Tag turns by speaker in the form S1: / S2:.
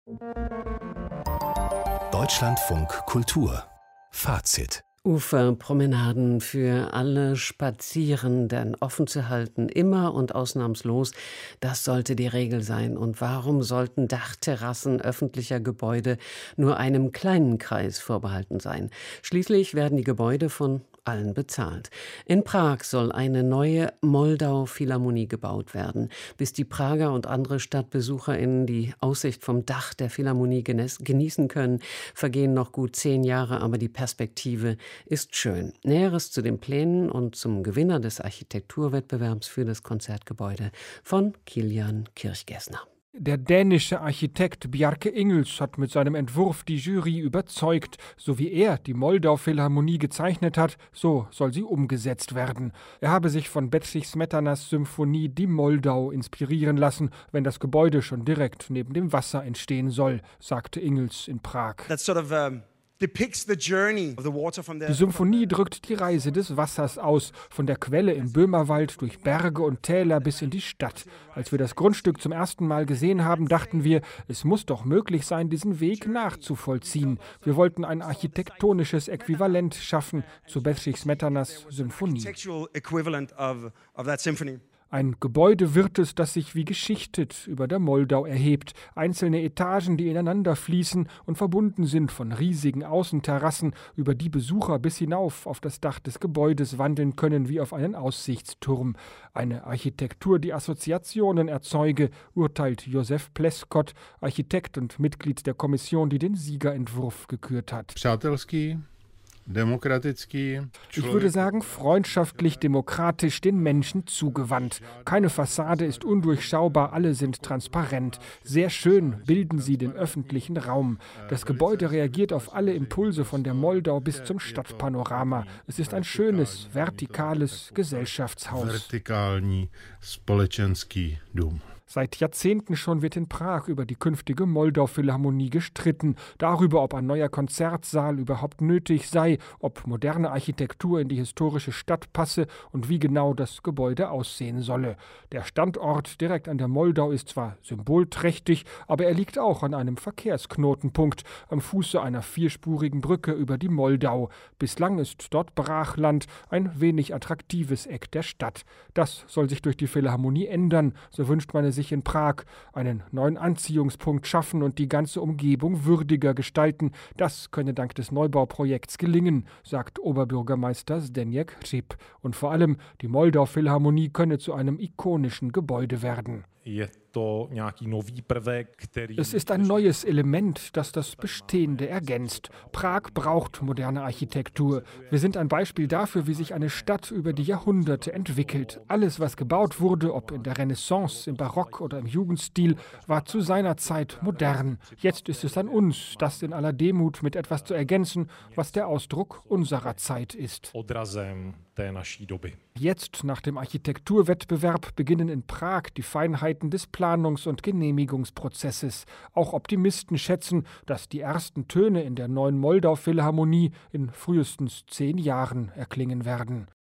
S1: Deutschlandfunk Kultur Fazit.
S2: Uferpromenaden für alle Spazierenden offen zu halten, immer und ausnahmslos, das sollte die Regel sein. Und warum sollten Dachterrassen öffentlicher Gebäude nur einem kleinen Kreis vorbehalten sein? Schließlich werden die Gebäude von allen bezahlt. In Prag soll eine neue Moldau-Philharmonie gebaut werden. Bis die Prager und andere StadtbesucherInnen die Aussicht vom Dach der Philharmonie genießen können, vergehen noch gut 10 Jahre, aber die Perspektive ist schön. Näheres zu den Plänen und zum Gewinner des Architekturwettbewerbs für das Konzertgebäude von Kilian Kirchgessner.
S3: Der dänische Architekt Bjarke Ingels hat mit seinem Entwurf die Jury überzeugt. So wie er die Moldau-Philharmonie gezeichnet hat, so soll sie umgesetzt werden. Er habe sich von Bedřich Smetanas Symphonie Die Moldau inspirieren lassen, wenn das Gebäude schon direkt neben dem Wasser entstehen soll, sagte Ingels in Prag. Die Symphonie drückt die Reise des Wassers aus, von der Quelle im Böhmerwald durch Berge und Täler bis in die Stadt. Als wir das Grundstück zum ersten Mal gesehen haben, dachten wir, es muss doch möglich sein, diesen Weg nachzuvollziehen. Wir wollten ein architektonisches Äquivalent schaffen zu Bedřich Smetanas Symphonie. Ein Gebäude wird es, das sich wie geschichtet über der Moldau erhebt. Einzelne Etagen, die ineinander fließen und verbunden sind von riesigen Außenterrassen, über die Besucher bis hinauf auf das Dach des Gebäudes wandeln können wie auf einen Aussichtsturm. Eine Architektur, die Assoziationen erzeuge, urteilt Josef Pleskot, Architekt und Mitglied der Kommission, die den Siegerentwurf gekürt hat. Ich würde sagen, freundschaftlich, demokratisch, den Menschen zugewandt. Keine Fassade ist undurchschaubar, alle sind transparent. Sehr schön bilden sie den öffentlichen Raum. Das Gebäude reagiert auf alle Impulse von der Moldau bis zum Stadtpanorama. Es ist ein schönes, vertikales Gesellschaftshaus. Seit Jahrzehnten schon wird in Prag über die künftige Moldau-Philharmonie gestritten, darüber, ob ein neuer Konzertsaal überhaupt nötig sei, ob moderne Architektur in die historische Stadt passe und wie genau das Gebäude aussehen solle. Der Standort direkt an der Moldau ist zwar symbolträchtig, aber er liegt auch an einem Verkehrsknotenpunkt, am Fuße einer 4-spurigen Brücke über die Moldau. Bislang ist dort Brachland, ein wenig attraktives Eck der Stadt. Das soll sich durch die Philharmonie ändern, so wünscht man sich in Prag, einen neuen Anziehungspunkt schaffen und die ganze Umgebung würdiger gestalten. Das könne dank des Neubauprojekts gelingen, sagt Oberbürgermeister Zdeněk Hřib. Und vor allem, die Moldau-Philharmonie könne zu einem ikonischen Gebäude werden. Es ist ein neues Element, das das Bestehende ergänzt. Prag braucht moderne Architektur. Wir sind ein Beispiel dafür, wie sich eine Stadt über die Jahrhunderte entwickelt. Alles, was gebaut wurde, ob in der Renaissance, im Barock oder im Jugendstil, war zu seiner Zeit modern. Jetzt ist es an uns, das in aller Demut mit etwas zu ergänzen, was der Ausdruck unserer Zeit ist. Jetzt, nach dem Architekturwettbewerb, beginnen in Prag die Feinheiten des Planungs- und Genehmigungsprozesses. Auch Optimisten schätzen, dass die ersten Töne in der neuen Moldau-Philharmonie in frühestens 10 Jahren erklingen werden.